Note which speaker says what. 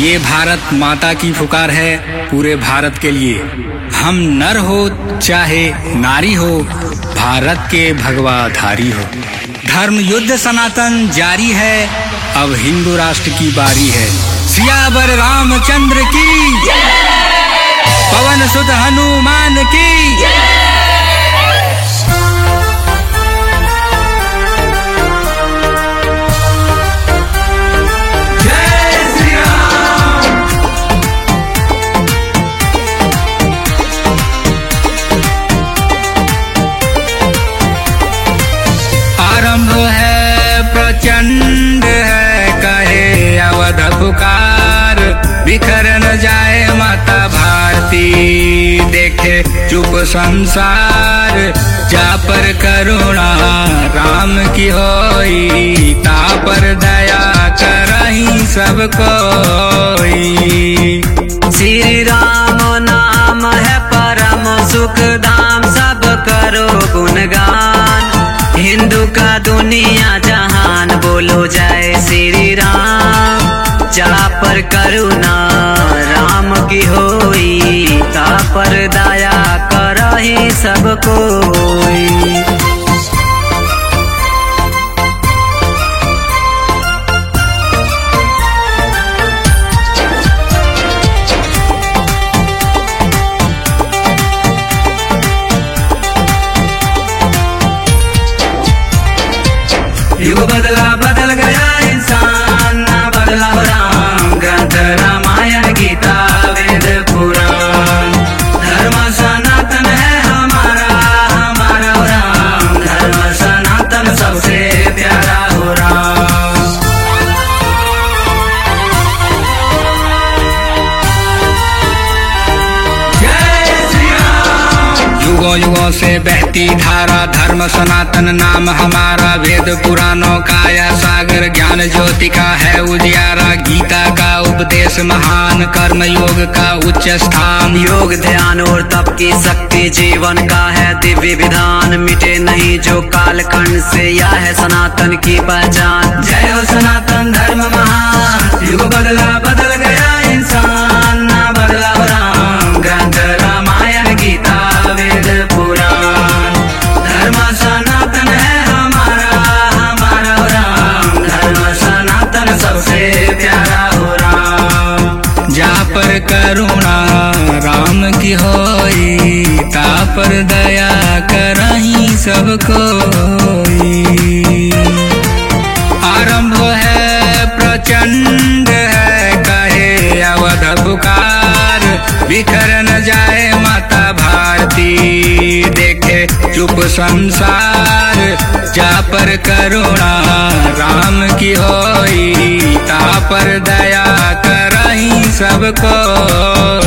Speaker 1: ये भारत माता की पुकार है पूरे भारत के लिए। हम नर हो चाहे नारी हो, भारत के भगवाधारी हो। धर्म युद्ध सनातन जारी है, अब हिंदू राष्ट्र की बारी है। सियावर रामचंद्र की, पवन सुत हनुमान की। प्रचंड है कहे अवध पुकार, बिखर न जाए माता भारती, देखे चुप संसार। जा पर करुणा राम की होई, ता पर दया करही सब कोई।
Speaker 2: श्री राम नाम है परम सुख धाम, सब करो गुणगान। हिंदू का दुनिया जहान, बोलो जय श्री राम। जा पर करुणा राम की होई, ता पर दया करही सब कोई।
Speaker 1: युग बदला बदल गया इंसान, ना बदला राम। ग्रंथ रामायण गीता वेद पुराण, धर्म सनातन है हमारा, हमारा राम। धर्म सनातन सबसे प्यारा हो राम। युगों युगों से बहती धारा, धर्म सनातन नाम हमारा। वेद पुराणों का या सागर, ज्ञान ज्योति का है उजियारा। गीता का उपदेश महान, कर्म योग का उच्च स्थान।
Speaker 2: योग ध्यान और तप की शक्ति, जीवन का है दिव्य विधान। मिटे नहीं जो कालखंड से, यह है सनातन की पहचान।
Speaker 1: जय हो सनातन धर्म महान। युग बदला बदल गया इंसान, ना बदला राम। ग्रंथ रामायण गीता वेद पुराण, धर्म सनातन है हमारा, हमारा राम। धर्म सनातन सबसे प्यारा हो राम। जा पर करुणा राम की होई, ता पर दया करही सब कोई। आरंभ है प्रचंड है कहे अवध पुकार, बिखर न जाए माता भारती, देखे चुप संसार। जा पर करुणा राम की होई, ता पर दया करही सब को।